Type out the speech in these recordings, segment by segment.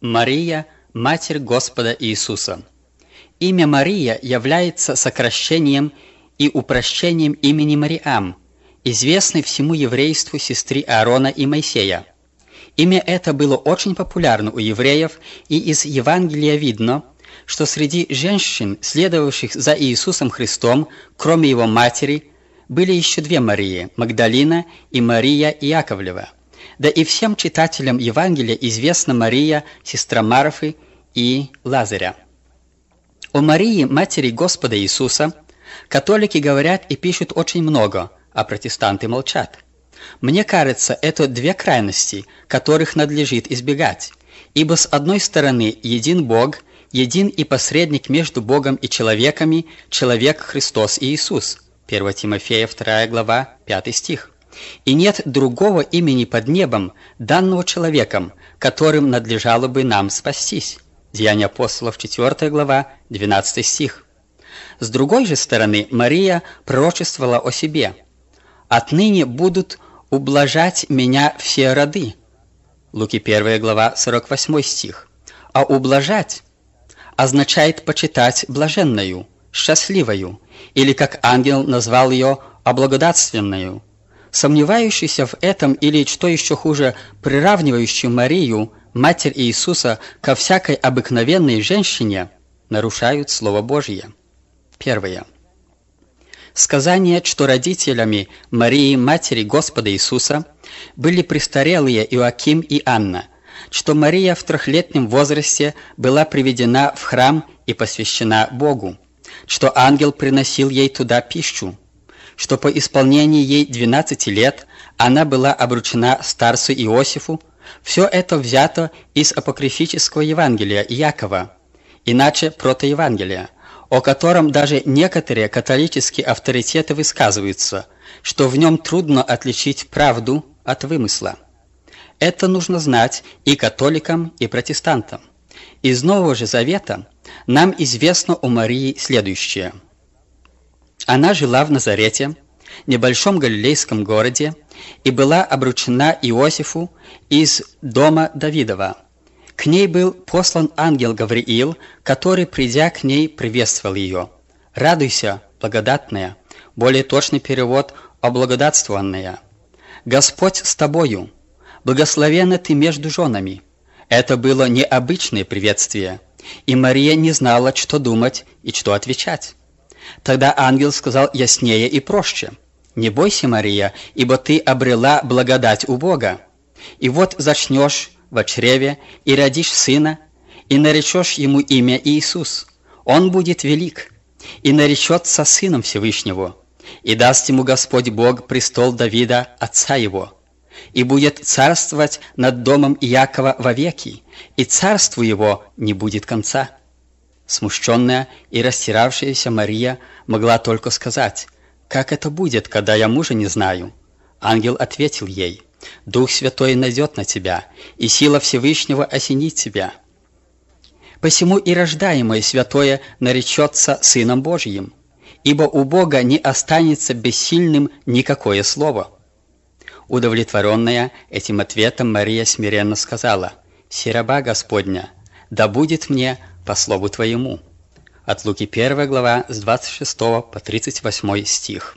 Мария – Матерь Господа Иисуса. Имя Мария является сокращением и упрощением имени Мариам, известной всему еврейству сестры Аарона и Моисея. Имя это было очень популярно у евреев, и из Евангелия видно, что среди женщин, следовавших за Иисусом Христом, кроме его матери, были еще две Марии – Магдалина и Мария Иаковлева. Да и всем читателям Евангелия известна Мария, сестра Марфы и Лазаря. О Марии, матери Господа Иисуса, католики говорят и пишут очень много, а протестанты молчат. Мне кажется, это две крайности, которых надлежит избегать, ибо с одной стороны един Бог, един и посредник между Богом и человеками, человек Христос Иисус, 1 Тимофея 2 глава 5 стих. И нет другого имени под небом, данного человеком, которым надлежало бы нам спастись. Деяния апостолов 4 глава 12 стих. С другой же стороны, Мария пророчествовала о себе: «Отныне будут ублажать меня все роды». Луки 1 глава 48 стих. А ублажать означает почитать блаженною, счастливою, или, как ангел назвал ее, облагодатственную. Сомневающийся в этом или, что еще хуже, приравнивающий Марию, Матерь Иисуса, ко всякой обыкновенной женщине, нарушают Слово Божье. Первое. Сказание, что родителями Марии, Матери Господа Иисуса, были престарелые Иоаким и Анна, что Мария в 3-летнем возрасте была приведена в храм и посвящена Богу, что ангел приносил ей туда пищу, что по исполнении ей 12 лет она была обручена старцу Иосифу. Все это взято из апокрифического Евангелия Иакова, иначе протоевангелия, о котором даже некоторые католические авторитеты высказываются, что в нем трудно отличить правду от вымысла. Это нужно знать и католикам, и протестантам. Из Нового же Завета нам известно о Марии следующее. Она жила в Назарете, небольшом галилейском городе, и была обручена Иосифу из дома Давидова. К ней был послан ангел Гавриил, который, придя к ней, приветствовал ее. «Радуйся, благодатная», более точный перевод «облагодатствованная». «Господь с тобою, благословенна ты между женами». Это было необычное приветствие, и Мария не знала, что думать и что отвечать. Тогда ангел сказал яснее и проще: «Не бойся, Мария, ибо ты обрела благодать у Бога. И вот зачнешь во чреве и родишь сына, и наречешь ему имя Иисус. Он будет велик, и наречется сыном Всевышнего, и даст ему Господь Бог престол Давида, отца его, и будет царствовать над домом Иакова вовеки, и царству его не будет конца». Смущенная и растиравшаяся Мария могла только сказать: «Как это будет, когда я мужа не знаю?» Ангел ответил ей: «Дух Святой найдет на тебя, и сила Всевышнего осенит тебя. Посему и рождаемое святое наречется Сыном Божьим, ибо у Бога не останется бессильным никакое слово». Удовлетворенная этим ответом, Мария смиренно сказала: «Си раба Господня, да будет мне по слову Твоему». От Луки 1 глава с 26 по 38 стих.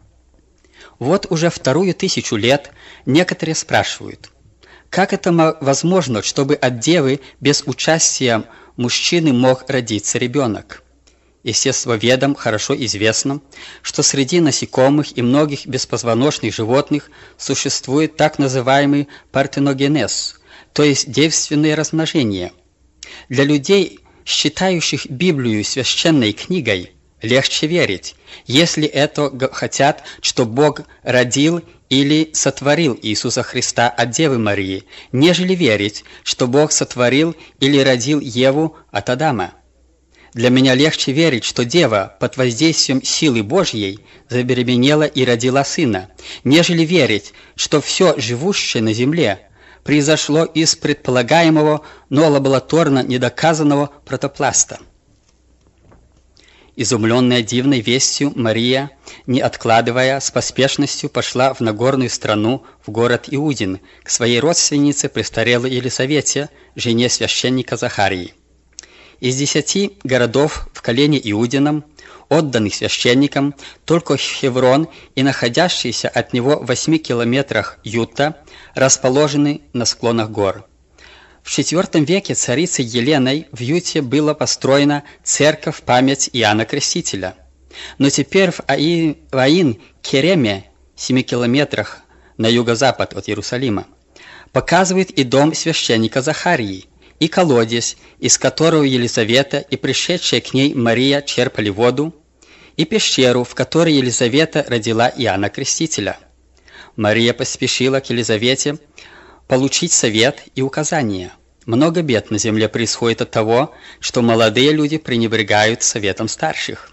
Вот уже 2000 лет некоторые спрашивают: как это возможно, чтобы от девы без участия мужчины мог родиться ребенок? Естествоведам хорошо известно, что среди насекомых и многих беспозвоночных животных существует так называемый партеногенез, то есть девственное размножение. Для людей, считающих Библию священной книгой, легче верить, если это хотят, что Бог родил или сотворил Иисуса Христа от Девы Марии, нежели верить, что Бог сотворил или родил Еву от Адама. Для меня легче верить, что Дева под воздействием силы Божьей забеременела и родила сына, нежели верить, что все живущее на земле произошло из предполагаемого, но лабораторно недоказанного протопласта. Изумленная дивной вестью, Мария, не откладывая, с поспешностью пошла в Нагорную страну, в город Иудин, к своей родственнице престарелой Елисавете, жене священника Захарии. Из 10 городов в колене Иудином, отданных священникам, только Хеврон и находящийся от него в 8 километрах Юта расположены на склонах гор. В IV веке царицей Еленой в Юте была построена церковь в память Иоанна Крестителя. Но теперь в Аин-Кереме, 7 километрах на юго-запад от Иерусалима, показывает и дом священника Захарии, и колодец, из которого Елизавета и пришедшая к ней Мария черпали воду, и пещеру, в которой Елизавета родила Иоанна Крестителя. Мария поспешила к Елизавете получить совет и указания. Много бед на земле происходит от того, что молодые люди пренебрегают советом старших.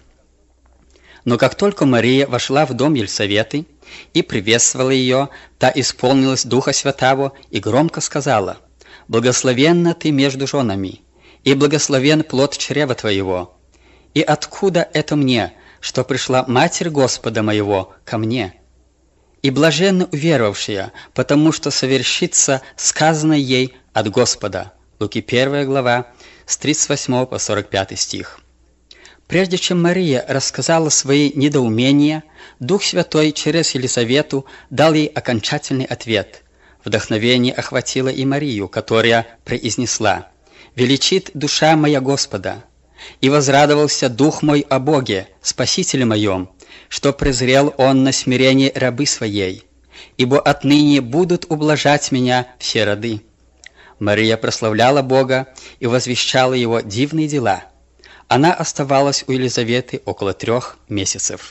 Но как только Мария вошла в дом Елисаветы и приветствовала ее, та исполнилась Духа Святаго и громко сказала: «Благословенна ты между женами, и благословен плод чрева твоего. И откуда это мне, что пришла Матерь Господа моего ко мне? И блаженна уверовавшая, потому что совершится сказанное ей от Господа». Луки 1 глава, с 38 по 45 стих. Прежде чем Мария рассказала свои недоумения, Дух Святой через Елизавету дал ей окончательный ответ. Вдохновение охватило и Марию, которая произнесла: «Величит душа моя Господа, и возрадовался дух мой о Боге, Спасителе моем, что презрел Он на смирение рабы своей, ибо отныне будут ублажать меня все роды». Мария прославляла Бога и возвещала Его дивные дела. Она оставалась у Елизаветы около 3 месяцев.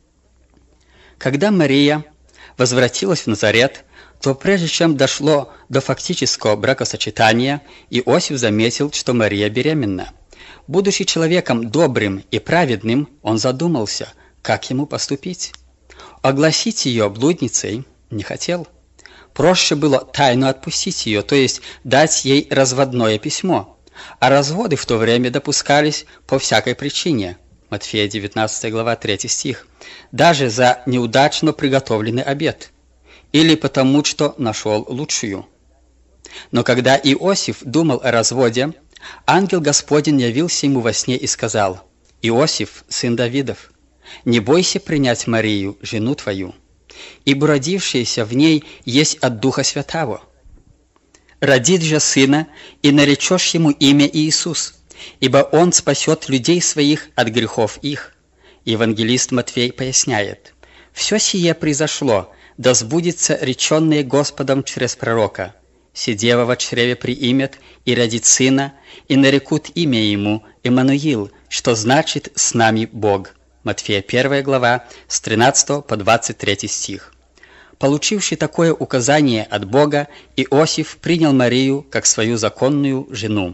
Когда Мария возвратилась в Назарет, то прежде чем дошло до фактического бракосочетания, Иосиф заметил, что Мария беременна. Будучи человеком добрым и праведным, он задумался, как ему поступить. Огласить ее блудницей не хотел. Проще было тайно отпустить ее, то есть дать ей разводное письмо. А разводы в то время допускались по всякой причине. Матфея 19 глава 3 стих. Даже за неудачно приготовленный обед. Или потому, что нашел лучшую. Но когда Иосиф думал о разводе, ангел Господень явился ему во сне и сказал: «Иосиф, сын Давидов, не бойся принять Марию, жену твою, ибо родившееся в ней есть от Духа Святаго. Родит же сына, и наречешь ему имя Иисус, ибо он спасет людей своих от грехов их». Евангелист Матфей поясняет: «Все сие произошло, да сбудется реченное Господом через пророка: сидева во чреве приимет и родит сына, и нарекут имя ему Иммануил, что значит «с нами Бог». Матфея 1 глава, с 13 по 23 стих. Получивший такое указание от Бога, Иосиф принял Марию как свою законную жену.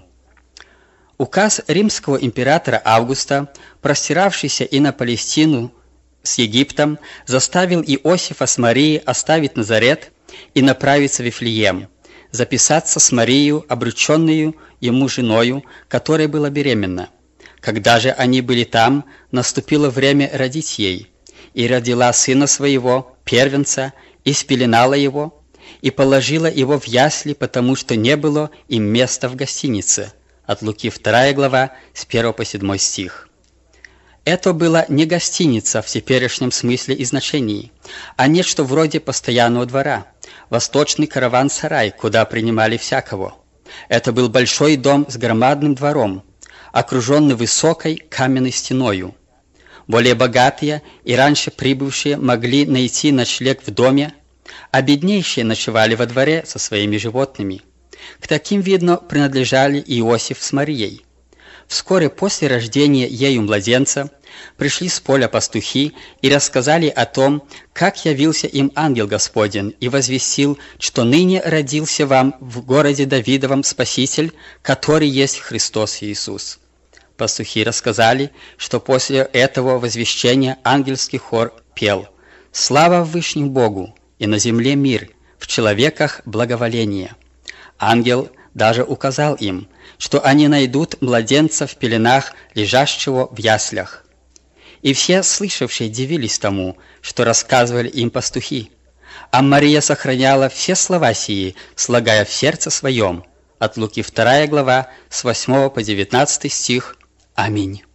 Указ римского императора Августа, простиравшийся и на Палестину с Египтом, заставил Иосифа с Марией оставить Назарет и направиться в Вифлеем, записаться с Марией, обрученную ему женою, которая была беременна. Когда же они были там, наступило время родить ей, и родила сына своего, первенца, и спеленала его, и положила его в ясли, потому что не было им места в гостинице. От Луки 2 глава, с 1 по 7 стих. Это была не гостиница в теперешнем смысле и значении, а нечто вроде постоянного двора, восточный караван-сарай, куда принимали всякого. Это был большой дом с громадным двором, окруженный высокой каменной стеною. Более богатые и раньше прибывшие могли найти ночлег в доме, а беднейшие ночевали во дворе со своими животными. К таким, видно, принадлежали Иосиф с Марией. Вскоре после рождения ею младенца пришли с поля пастухи и рассказали о том, как явился им ангел Господень и возвестил, что ныне родился вам в городе Давидовом Спаситель, который есть Христос Иисус. Пастухи рассказали, что после этого возвещения ангельский хор пел: «Слава Вышнему Богу, и на земле мир, в человеках благоволение». Ангел даже указал им, что они найдут младенца в пеленах, лежащего в яслях. и все слышавшие дивились тому, что рассказывали им пастухи. А Мария сохраняла все слова сии, слагая в сердце своем. От Луки 2 глава, с 8 по 19 стих. Аминь.